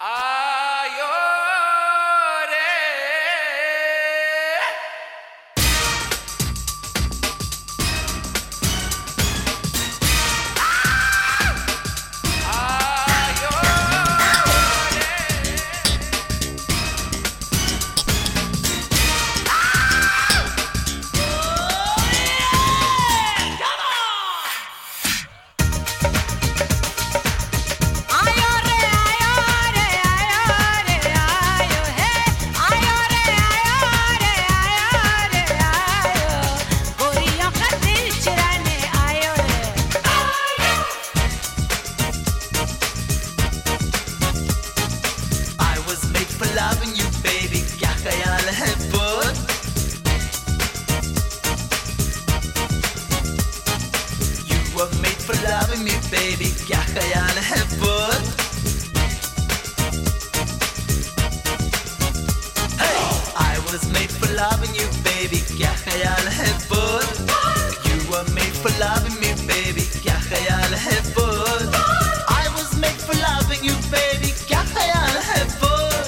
आयो रे आयो loving you baby क्या ख्याल है बोल You were made for loving me baby क्या ख्याल है बोल Hey I was made for loving you baby क्या ख्याल है बोल You were made for loving me baby क्या ख्याल है बोल I was made for loving you baby क्या ख्याल है बोल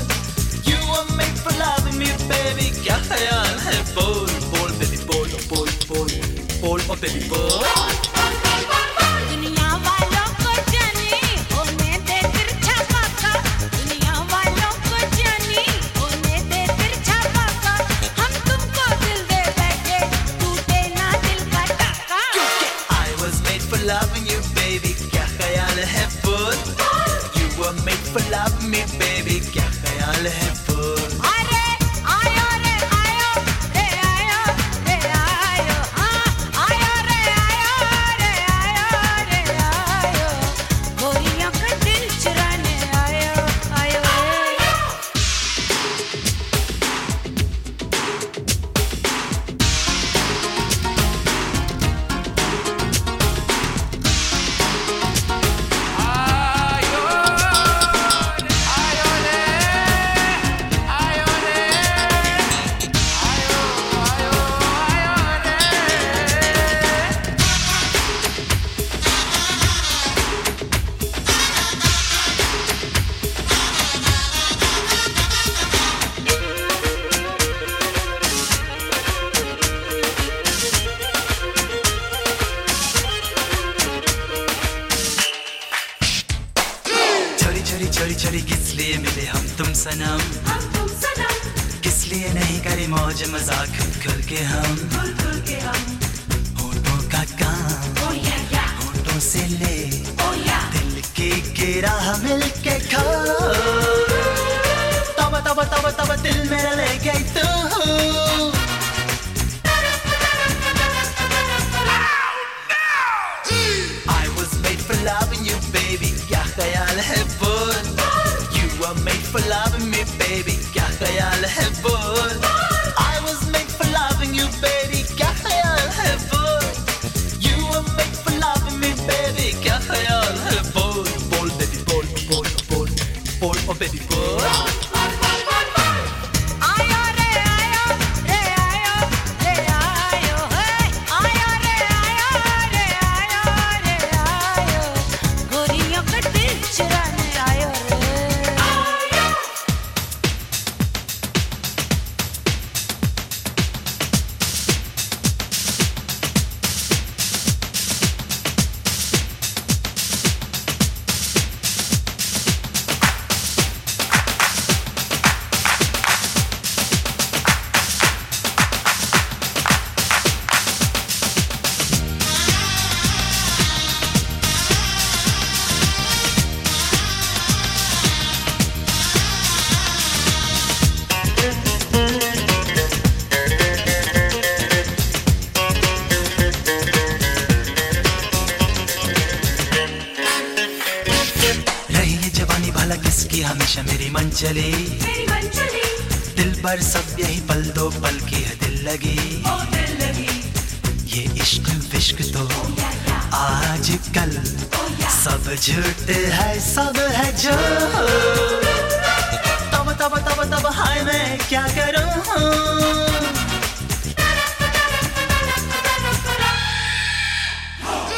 loving me baby क्या ख्याल है बोल बोल baby बोल बोल बोल बोल oh baby बोल दुनिया वालों को जानी होने दे तिरछा पाका दुनिया वालों को जानी होने दे तिरछा पाका हम तुमको दिल दे बैठे टूटे ना दिल का टाका क्योंकि I was made for loving you baby क्या ख्याल है बोल You were made for loving me baby क्या ख्याल है बोल छोरी छोरी किस लिए मिले हम तुम सनम किस लिए नहीं करे मौज मजाक खुल के हम होठों का काम होठों से ले दिल की गिराह मिल के खो तब तब तब तब दिल मेरा ले गई तू I was made for loving you baby क्या ख्याल है बोल You were made for loving me baby क्या ख्याल है बोल I was made for loving you baby क्या ख्याल है बोल You were made for loving me baby क्या ख्याल है बोल बोल baby बोल बोल बोल बोल oh baby बोल किसकी हमेशा मेरी मन चली दिल पर सब यही पल दो पल की है दिल लगी ये इश्क विश्क तो आजकल सब झूठ है सब है जो तब तब तब तब हाय मैं क्या करूं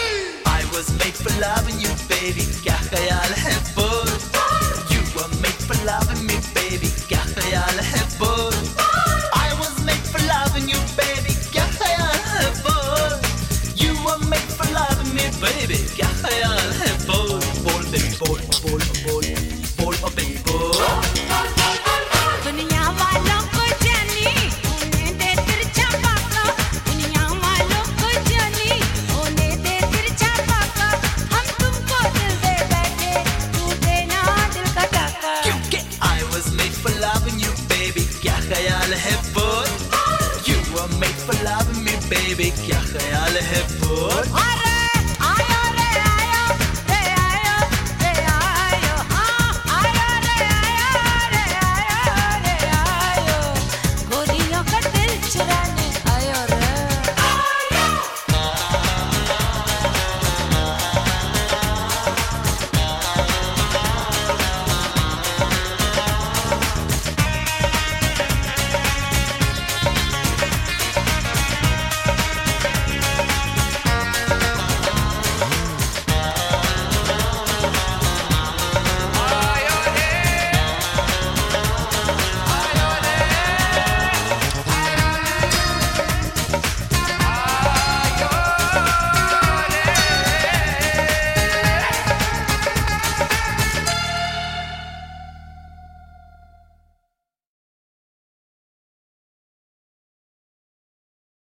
I was made for loving you baby क्या ख्याल है बोल You were made for loving me, baby. क्या ख्याल है बोल? I was made for loving you, baby. क्या ख्याल है बोल? You were made for loving me, baby. क्या ख्याल है बोल? बोल baby बोल बोल बोल बोल oh baby बोल. दुनिया वालों को जानी उन्हें दे तिरछा पाका. दुनिया वालों को जानी उन्हें दे तिरछा पाका. हम तुमको दिल दे बैठे तू देना दिल का टाका. क्योंकि I was made for loving you, baby. क्या ख्याल है बोल? You were made for loving me, baby. क्या ख्याल है